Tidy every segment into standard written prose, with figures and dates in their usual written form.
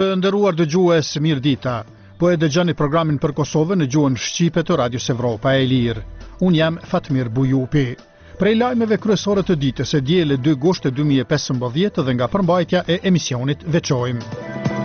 Të nderuar dëgjues, mirëdita. Po e dëgjoni programin për Kosovën në gjuhën shqipe të Radios Evropa e Lirë. Unë jam Fatmir Bujupi. Prej lajmeve kryesore të ditës e diele 2 gusht 2015 dhe nga përmbajtja e emisionit veçojmë.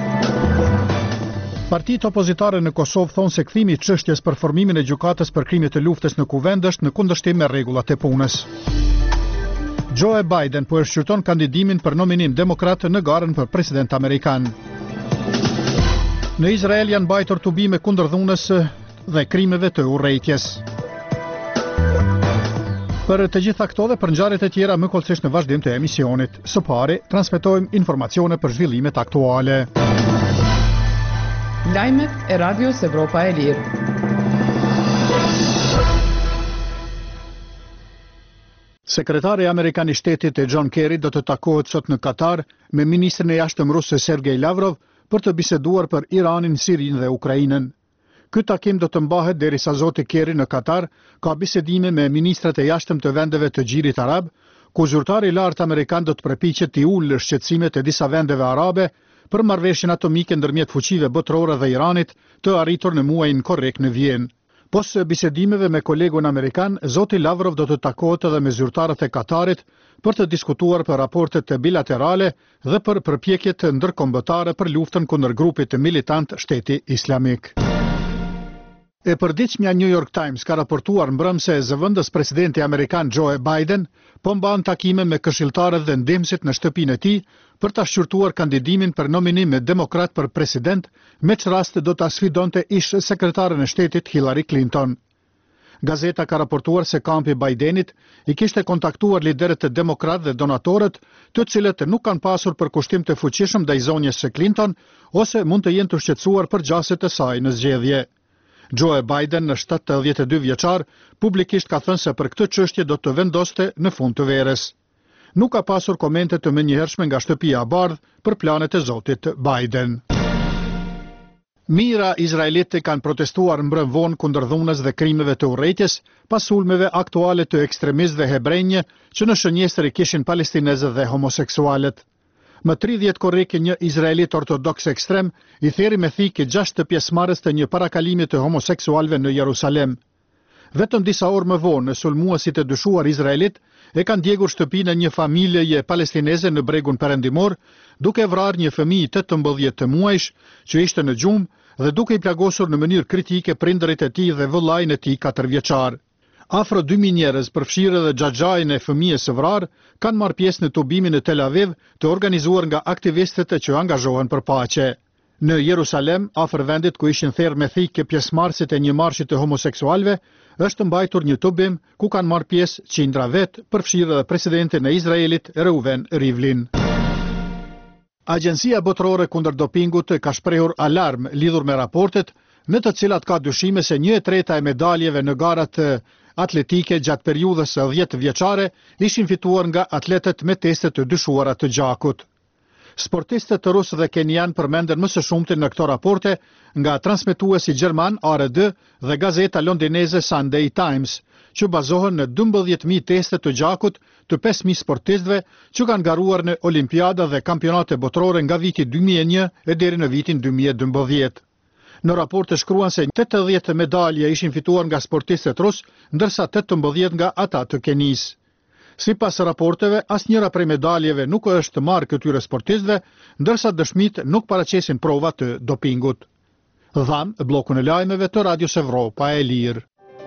Partitë opozitare në Kosovë thonë se kthimi i çështjes për formimin e gjykatës për krimet e luftës në kuvend është në kundërshtim me rregullat e punës. Joe Biden po e shqyrton kandidimin për nominim demokrat në garën për president amerikan. Në Izrael janë mbajtur tubime kundër dhunës dhe krimeve të urrejtjes. Për të gjitha këto dhe për ngjarjet e tjera më kollësisht në vazhdim të emisionit. Së pari, transmetojmë informacione për zhvillimet aktuale. Lajmet e Radios Evropa e Lirë. Sekretari amerikan i shtetit John Kerry do të takohet sot në Katar me ministrin e jashtëm rus Sergej Lavrov për të biseduar për Iranin, Sirinë dhe Ukrainën. Ky takim do të mbahet derisa zoti Kerry në Katar ka bisedime me ministrat e jashtëm të vendeve të Gjirit Arab, ku zyrtari i lartë amerikan do të përpiqet të ulë shqetësimet e disa vendeve arabe për marrëveshjen atomike ndërmjet fuqive botërore dhe Iranit të arritur në muajin korrekt në Vjenë. Pas bisedimeve me kolegun amerikan, zoti Lavrov do të takohet edhe me zyrtarët e Katarit për të diskutuar për raportet bilaterale dhe për përpjekjet ndërkombëtare për luftën kundër grupit militant Shteti Islamik. E përditshmja New York Times ka raportuar mbrëm se zëvendës presidenti amerikan Joe Biden po mban takime me këshilltarët dhe ndihmësit në shtëpinë e tij për ta shqyrtuar kandidimin për nominim demokrat për president, me çrast do ta sfidonte ish sekretaren e shtetit Hillary Clinton. Gazeta ka raportuar se kampi Bidenit i kishte kontaktuar liderët e demokrat dhe donatorët, të cilët nuk kanë pasur përkushtim të fuqishëm ndaj zonjës së Clinton ose mund të jenë të shqetësuar për gjaset e saj në zgjedhje. Joe Biden, në 72 vjeçar, publikisht ka thënë se për këtë çështje do të vendoste në fund të verës. Nuk ka pasur komente të menjëhershme nga shtëpia e bardhë për planet e zotit Biden. Mijëra izraelite kanë protestuar mbrëm vonë kundër dhunës dhe krimeve të urrejtjes pas sulmeve aktuale të ekstremistëve hebrejnë që në shënjestër i kishin palestinezët dhe homoseksualet. Më 30 korrike një izraelit ortodoks ekstrem i theri me thikë 6 pjesëmarrës të një parakalimi të homoseksualëve në Jerusalem. Vetëm disa orë më vonë, sulmuesit e dyshuar izraelit e kanë djegur shtëpinë e një familjeje palestineze në bregun perëndimor, duke vrarë një fëmijë 18 të muajsh që ishte në gjumë dhe duke i plagosur në mënyrë kritike prindërit e tij dhe vëllain e tij 4 vjeçar. Afro 2000 njerëz, përfshirë edhe xhaxhain e fëmijës së vrarë, kanë marrë pjesë në tubimin në Tel Aviv të organizuar nga aktivistët që angazhohen për paqe. Në Jerusalem, afër vendit ku ishin therrë me thikë pjesëmarrësit e një marshi të homoseksualëve, është mbajtur një tubim ku kanë marrë pjesë qindra vetë, përfshirë edhe presidentin e Izraelit Reuven Rivlin. Agjencia Botërore kundër dopingut ka shprehur alarm lidhur me raportet në të cilat ka dyshime se 1/3 e medaljeve në garat atletike gjatë periudhës së 10 vjeçare ishin fituar nga atletët me teste të dyshuara të gjakut. Sportistët rusë dhe kenian përmenden më së shumti në këto raporte nga transmetuesi gjerman ARD dhe gazeta londineze Sunday Times, që bazohen në 12.000 teste të gjakut të 5.000 sportistëve që kanë garuar në olimpiada dhe kampionate botërore nga viti 2001 e deri në vitin 2012. Në raporte shkruan se 80 medalje ishin fituar nga sportistët rusë, ndërsa 18 nga ata të Kenisë. Sipas raporteve, asnjëra prej medaljeve nuk është marrë këtyre sportistëve, ndërsa dëshmit nuk paraqesin prova të dopingut. Dham bllokun e lajmeve të Radios Evropa e Lirë.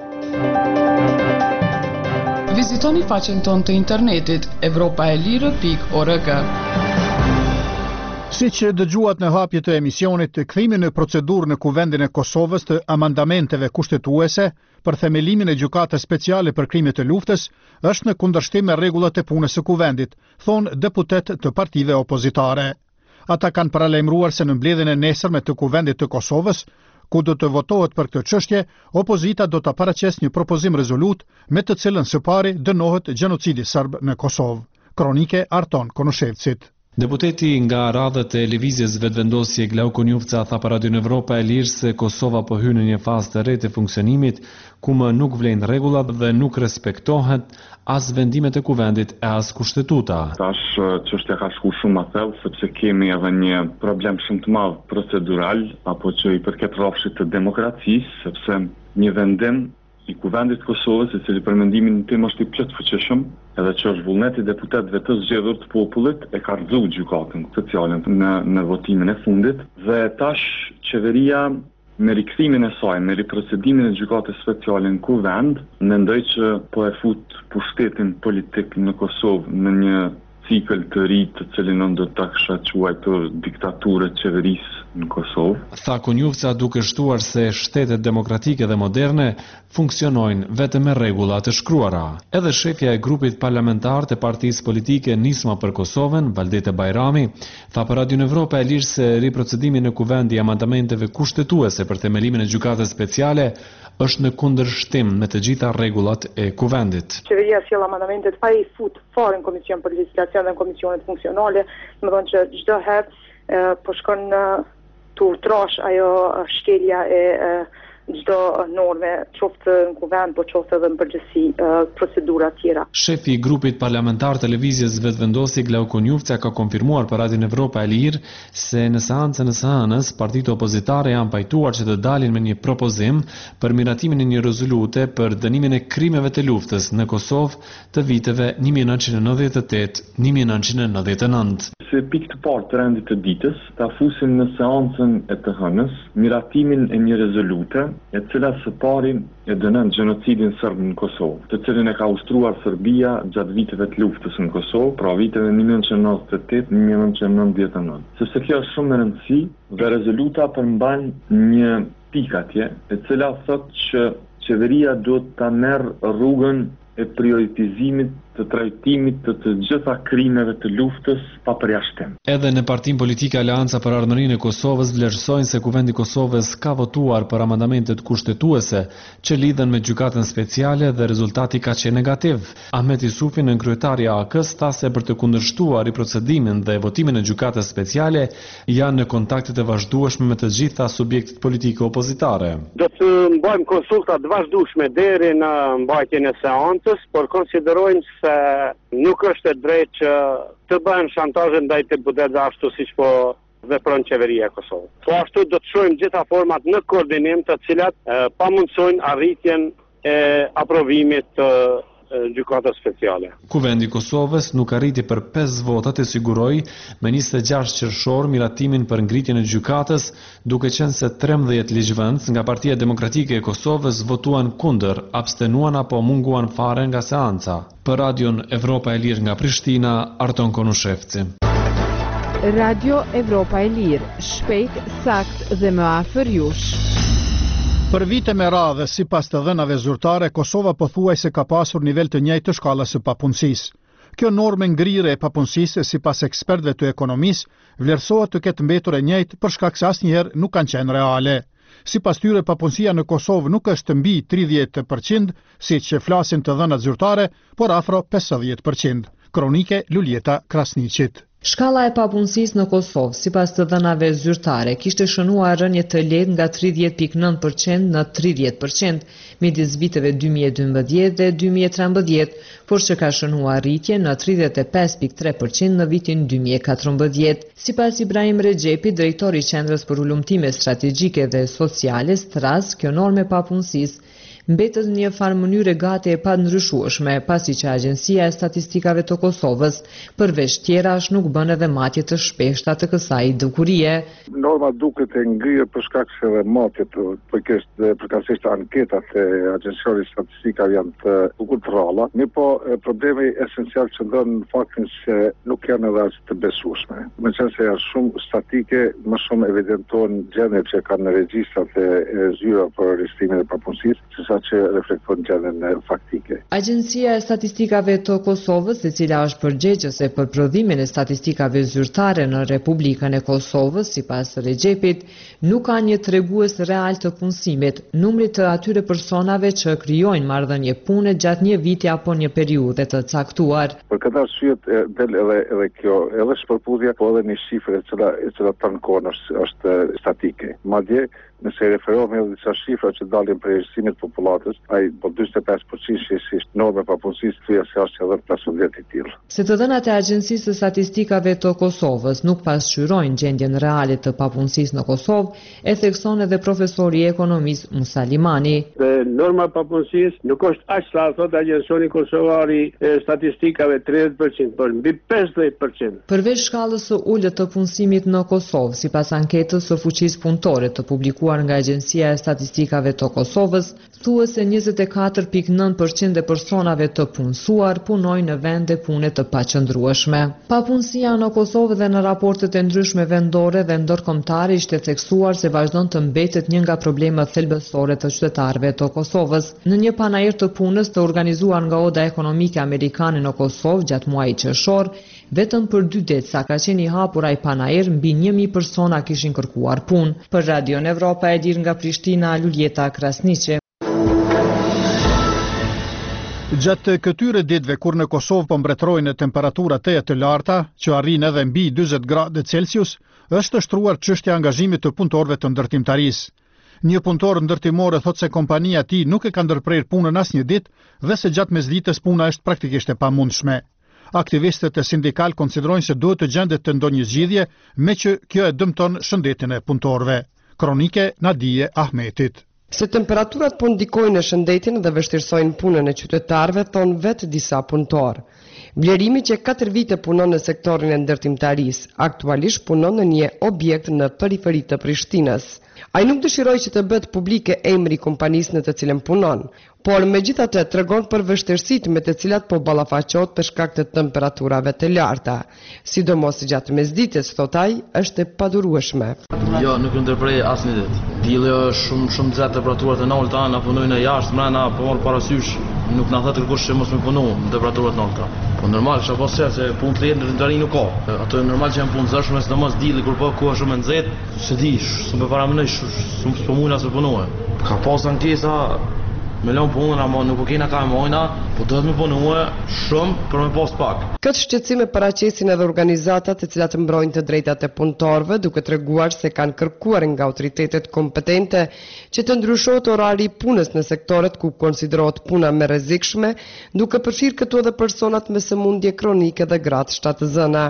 Vizitoni faqen tonë të internetit evropaelire.org. Siç dëgjuat në hapje të emisionit, kthimi në procedurë në kuvendin e Kosovës të amandamenteve kushtetuese për themelimin e gjykatës speciale për krimet të luftës është në kundërshtim me rregullat e punës së kuvendit, thonë deputet të partive opozitare. Ata kanë paralajmëruar se në mbledhjen e nesërme të kuvendit të Kosovës, ku do të votohet për këtë çështje, opozita do të paraqesë një propozim rezolut me të cilën së pari dënohet gjenocidi serb në Kosovë. Kronike Arton Konushevcit. Deputeti nga radhët e lëvizjes vetëvendosje Glauko Njufca tha për Radio Evropa e Lirë se Kosova po hyn në një fazë të re të funksionimit ku më nuk vlen rregullat dhe nuk respektohet as vendimet e kuvendit e as kushtetuta. Tash çështja ka shku shumë më thellë sepse kemi edhe një problem shumë të madh procedural apo që i përket rrafshit të demokracisë, sepse një vendim i kuvendit Kosovës, i cili për mendimin tim është i plot fuqishëm, edhe që është vullneti deputetëve të zgjedhur të popullit, e ka rrezuar gjykatën sociale në votimin e fundit dhe tash qeveria me rikthimin e saj, me riprocedimin e gjykatës speciale në kuvend, mendoj që po e fut pushtetin politik në Kosovë në një cikël të ri të cilin unë do ta kisha quajtur diktaturë qeverisë në Kosovë. Tha Konjufca duke shtuar se shtetet demokratike dhe moderne funksionojnë vetëm me rregulla të shkruara. Edhe shefja e grupit parlamentar të partisë politike Nisma për Kosovën, Valdete Bajrami, tha për Radio Evropa e Lirë se riprocedimi në kuvend i amendamenteve kushtetuese për themelimin e gjykatës speciale është në kundërshtim me të gjitha rregullat e kuvendit. Qeveria sjell amendamentet pa i fut fare në komision për legislacion dhe në komisionet funksionale, më thonë që çdo herë po shkon të trash ajo shkelja e çdo norme, qoftë në kuvend, po qoftë edhe në përgjithësi procedura tjera. Shefi i grupit parlamentar të lëvizjes vetëvendosje Glauko Njufca ka konfirmuar për Radio Evropa e Lirë se në seancën e së hënës partitë opozitare janë pajtuar që të dalin me një propozim për miratimin e një rezolute për dënimin e krimeve të luftës në Kosovë të viteve 1998-1999. Se pikë të parë të rendit të ditës, ta fusim në seancën e të hënës miratimin e një rezolute e cila së pari e dënon gjenocidin serb në Kosovë, të cilin e ka ushtruar Serbia gjatë viteve të luftës në Kosovë, pra viteve 1998-1999. Sepse kjo është shumë e rëndësishme dhe rezoluta përmban një pikë atje, e cila thotë që qeveria duhet ta merr rrugën e prioritizimit të trajtimit të gjitha krimeve të luftës pa përjashtim. Edhe në Partinë Politike Aleanca për Ardhmërinë e Kosovës vlerësojnë se Kuvendi i Kosovës ka votuar për amendamentet kushtetuese që lidhen me gjykatën speciale dhe rezultati ka qenë negativ. Ahmet Isufi, nënkryetari i AK-s, tha se për të kundërshtuar procedimin dhe votimin e gjykatës speciale janë në kontakte të vazhdueshme me të gjitha subjektet politike opozitare. Do të mbajmë konsulta të vazhdueshme deri në mbajtjen e seancës, por konsiderojmë se nuk është e drejtë që të bëhen shantazhe ndaj deputetëve ashtu siç po vepron qeveria e Kosovës. Po ashtu do të shohim gjitha format në koordinim të cilat pamundsojnë arritjen e aprovimit të gjykatës speciale. Kuvendi i Kosovës nuk arriti për 5 vota të siguroi me 26 qershor miratimin për ngritjen e gjykatës, duke qenë se 13 ligjvëndës nga Partia Demokratike e Kosovës votuan kundër, abstenuan apo munguan fare nga seanca. Për Radion Evropa e Lirë nga Prishtina, Arton Konushevci. Radio Evropa e Lirë, shpejt, sakt dhe më afër jush. Për vite me radhë, sipas të dhënave zyrtare, Kosova pothuajse ka pasur nivel të njëjtë të shkallës së papunësisë. Kjo normë ngrire e papunësisë, sipas ekspertëve të ekonomisë, vlerësohet të ketë mbetur e njëjtë për shkak se asnjëherë nuk kanë qenë reale. Sipas tyre, papunësia në Kosovë nuk është mbi 30%, siç që flasin të dhënat zyrtare, por afro 50%. Kronike Luljeta Krasniqit. Shkalla e papunësisë në Kosovë, sipas të dhënave zyrtare, kishte shënuar rënje të lehtë nga 30.9% në 30% midis viteve 2012 dhe 2013, por që ka shënuar rritje në 35.3% në vitin 2014. Sipas Ibrahim Rexhepi, drejtori i Qendrës për Ulëmtime Strategjike dhe Sociale, Stras, kjo normë e papunësisë mbetët në një farë mënyrë gati e pandryshueshme, pasi që Agjencia e Statistikave të Kosovës përveç tjerash nuk bën edhe matje të shpeshta të kësaj dukurie. Norma duket e ngrirë për shkak se edhe matjet përkatësisht anketat e Agjenciave e Statistikave janë të bukur të rralla, po problemi esencial qëndron në faktin se nuk janë edhe as të besueshme. Me qenë se janë shumë statike, më shumë evidentojnë gjendjet që kanë në regjistrat e zyra për registrimin e papunësisë, sesa që reflekton gjendjen faktike. Agjencia e Statistikave të Kosovës, e cila është përgjegjëse për prodhimin e statistikave zyrtare në Republikën e Kosovës, sipas Regjepit, nuk ka një tregues real të punësimit, numrit të atyre personave që krijojnë marrëdhënie pune gjatë një viti apo një periudhe të caktuar. Për këtë arsye del edhe kjo, edhe shpërpudhja, po edhe një shifre e cila tankon është statike. Madje nëse referohemi edhe disa shifra që dalin për erësimit të popullatës, ai po 45% shesisht norma papunësisë thuja se është edhe 15 i tillë. Se të dhënat e Agjencisë së Statistikave të Kosovës nuk pasqyrojnë gjendjen reale të papunësisë në Kosovë, e thekson edhe profesori i ekonomisë Musa Limani. Norma papunësisë nuk është aq sa thot Agjencioni Kosovari e Statistikave 30%, por mbi 50%. Përveç shkallës së ulët të punësimit në Kosovë, sipas anketës së fuqisë punëtore të publikuar nga Agjencia e Statistikave të Kosovës, thuhet se 24.9% e personave të punësuar punojnë në vende pune të paqëndrueshme. Papunësia në Kosovë dhe në raportet e ndryshme vendore dhe ndërkombëtare ishte theksuar se vazhdon të mbetet një nga problemet thelbësore të qytetarëve të Kosovës. Në një panajër të punës të organizuar nga Oda Ekonomike Amerikane në Kosovë gjatë muajit qershor, vetëm për 2 ditë sa ka qenë i hapur ai panajër, mbi 1000 persona kishin kërkuar punë. Për Radio Evropa e Lir nga Prishtina, Luljeta Krasniqi. Gjatë këtyre ditëve kur në Kosovë po mbretërojnë temperatura të larta, që arrin edhe mbi 40 gradë Celsius, është shtruar çështja e angazhimit të punëtorëve të ndërtimtarisë. Një punëtor ndërtimor thotë se kompania e tij nuk e ka ndërprerë punën asnjë ditë dhe se gjatë mesditës puna është praktikisht e pamundshme. Aktivistët e sindikal konsiderojnë se duhet të gjendet të ndonjë zgjidhje, me që kjo e dëmton shëndetin e punëtorëve. Kronike Nadije Ahmetit. Se temperaturat po ndikojnë në shëndetin dhe vështirësojnë punën e qytetarëve, thonë vetë disa punëtorë. Blerimi që 4 vite punon në sektorin e ndërtimtarisë, aktualisht punon në një objekt në periferi të Prishtinës. Ai nuk dëshiroi që të bëhet publike emri i kompanisë në të cilën punon, por megjithatë tregon për vështirësitë me të cilat po ballafaqohet për shkak të temperaturave të larta. Sidomos gjatë mesditës, thot ai, është e padurueshme. Jo, nuk ndërprej asnjë ditë. Dielli është shumë gjatë temperaturat e ulta, na punojnë në jashtë, mbrana po marr parasysh, nuk na thotë kërkush që mos më punu në temperaturat e ulta. Po normal, çfarë po se punë të jetë në ndërtimi nuk ka. Ato normal që janë punë zëshme, sidomos dielli kur po ku është shumë e nxehtë, se di, s'më para mënoj, s'më mund as të punoj. Ka pas ankesa me lënë punën, ama nuk po kena ka mojna, po do të më punue shumë për me pas pak. Këtë shqetësim e paraqesin edhe organizatat të cilat mbrojnë të drejtat e punëtorëve, duke treguar se kanë kërkuar nga autoritetet kompetente që të ndryshohet orari i punës në sektoret ku konsiderohet puna më rrezikshme, duke përfshirë këtu edhe personat me sëmundje kronike dhe gratë shtatëzëna.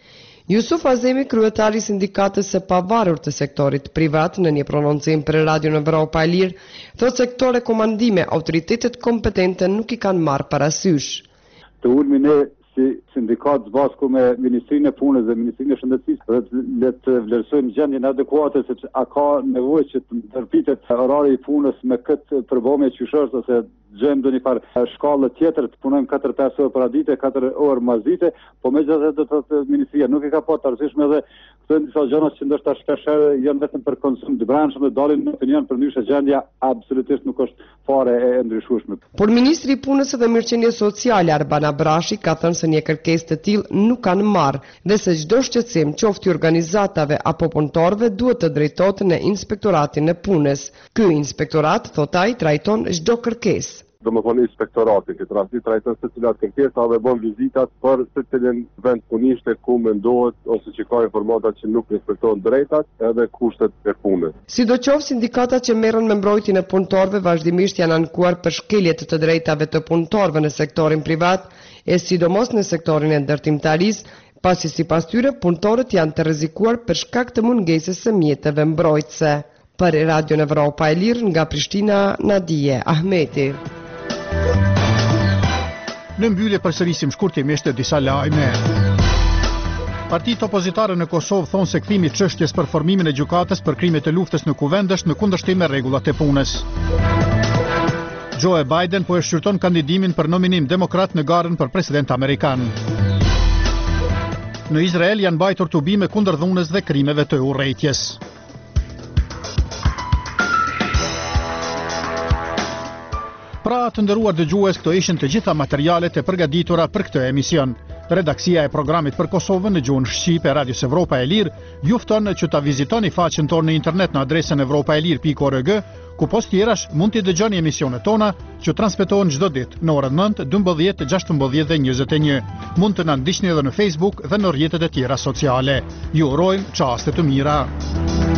Jusuf Azemi, kryetari i sindikatës së pavarur të sektorit privat, në një prononcim për Radio Evropa e Lir, thotë se këto komandime autoritetet kompetente nuk i kanë marrë parasysh. Të ulmi ne si sindikat zbasku me Ministrinë e Punës dhe Ministrinë e Shëndetësisë dhe të vlerësojmë gjendjen adekuate se a ka nevojë që të ndërpritet orari i punës me këtë përballje qyshës ose gjejmë ndonjë farë shkallë tjetër të punojmë 4-5 orë për ditë, 4 orë mas dite, po megjithatë do të thotë ministria nuk i ka pasur të arsyeshme edhe këto disa gjëra që ndoshta shpeshherë janë vetëm për konsum të brendshëm dhe dalin në opinion përndryshe gjendja absolutisht nuk është fare e ndryshueshme. Por ministri i Punës dhe Mirëqenies Sociale Arban Abrashi ka thënë se një kërkesë të tillë nuk kanë marrë dhe se çdo shqetësim qoftë i organizatave apo punëtorëve duhet të drejtohet në Inspektoratin e Punës. Ky inspektorat, thot ai, trajton çdo kërkesë. Do më thonë inspektoratin, këtë rasti trajton se cilat kërkesa dhe bën vizitat për se cilin vend punishte ku mendohet ose që ka informata që nuk respektojnë drejtat edhe kushtet e punës. Sidoqoftë sindikatat që merren me mbrojtjen e punëtorëve vazhdimisht janë ankuar për shkeljet të drejtave të punëtorëve në sektorin privat e sidomos në sektorin e ndërtimtarisë, pasi sipas tyre punëtorët janë të rrezikuar për shkak të mungesës së mjeteve mbrojtëse. Për Radio Evropa e Lir nga Prishtina, Nadije Ahmeti. Në mbyllje përsërisim shkurtimisht disa lajme. Partitë opozitare në Kosovë thonë se kthimi i çështjes për formimin e gjykatës për krimet e luftës në kuvend është në kundërshtim me rregullat e punës. Joe Biden po e shqyrton kandidimin për nominim demokrat në garën për president amerikan. Në Izrael janë mbajtur tubime kundër dhunës dhe krimeve të urrejtjes. Pra të nderuar dëgjues, këto ishin të gjitha materialet e përgatitura për këtë emision. Redaksia e programit për Kosovën në gjuhën shqipe e Radios Evropa e Lirë ju fton që ta vizitoni faqen tonë në internet në adresën evropaelir.org, ku post tjerash mund t'i dëgjoni emisionet tona që transmetohen çdo ditë në orën 9, 12, 16 dhe 21. Mund të na ndiqni edhe në Facebook dhe në rrjetet e tjera sociale. Ju urojmë çaste të mira.